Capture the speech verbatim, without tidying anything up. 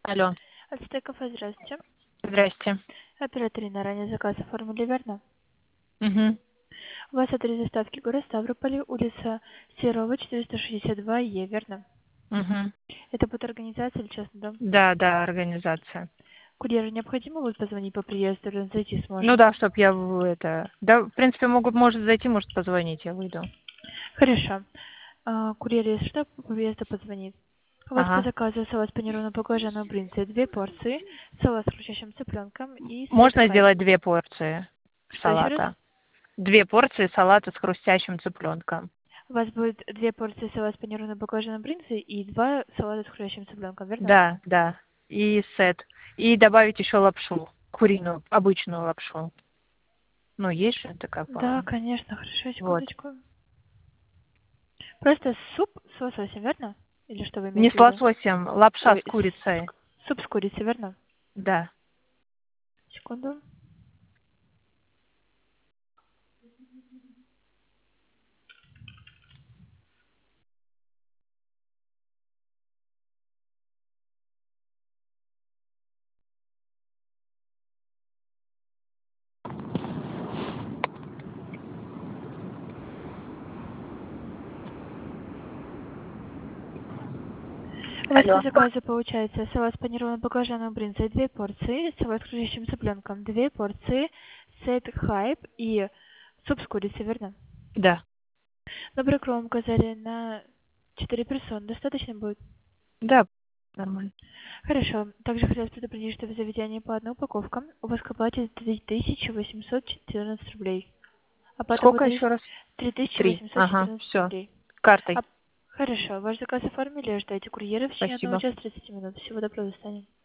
Алло. Ацтек кафе, здравствуйте. Здрасте. Оператор Инна, ранее заказ оформили, верно? Угу. У вас адрес доставки город Ставрополь, улица Серова, четыреста шестьдесят два Е, верно? Угу. Это будет организация или частный дом? Да, да, организация. Курьеру необходимо будет позвонить по приезду, или он зайти Ну сможет? да, чтоб я в- это... Да, в принципе, могут, может зайти, может позвонить, я выйду. Хорошо. А, курьер, если что, по приезду позвонит. У вас по Ага. заказу салат с панированным баклажаном брынзой, две порции, салат с хрустящим цыпленком и сет Можно хайп. сделать две порции Что еще раз? салата. Две порции салата с хрустящим цыпленком. У вас будет две порции салат с панированным баклажаном брынзой и два салата с хрустящим цыпленком, верно? Да, да. И сет. И добавить еще лапшу. Куриную, обычную лапшу. Ну, есть же такая, Да, по-моему. конечно, хорошо, Вот. секундочку. Просто суп с лососем, верно? Или что вы Не имеете с в виду? лососем, лапша Ой, с курицей. с- суп с курицей, верно? Да. Секунду. У вас по Алло. заказу получается салат с панированным баклажаном брынзой, две порции, салат с хрустящим цыпленком, две порции, сет хайп и суп с курицей, верно? Да. Добрый кром указали на четыре персоны. Достаточно будет? Да, нормально. Хорошо. Также хотелось предупредить, что в заведении по одной упаковке у вас к оплате три тысячи восемьсот четырнадцать рублей. Оплата Сколько будет еще раз? три тысячи Три. восемьсот Ага, четырнадцать все. рублей. Картой. А- Хорошо. Ваш заказ оформили. Ждайте курьера в течение одного Спасибо. часа тридцати минут. Всего доброго, до свидания.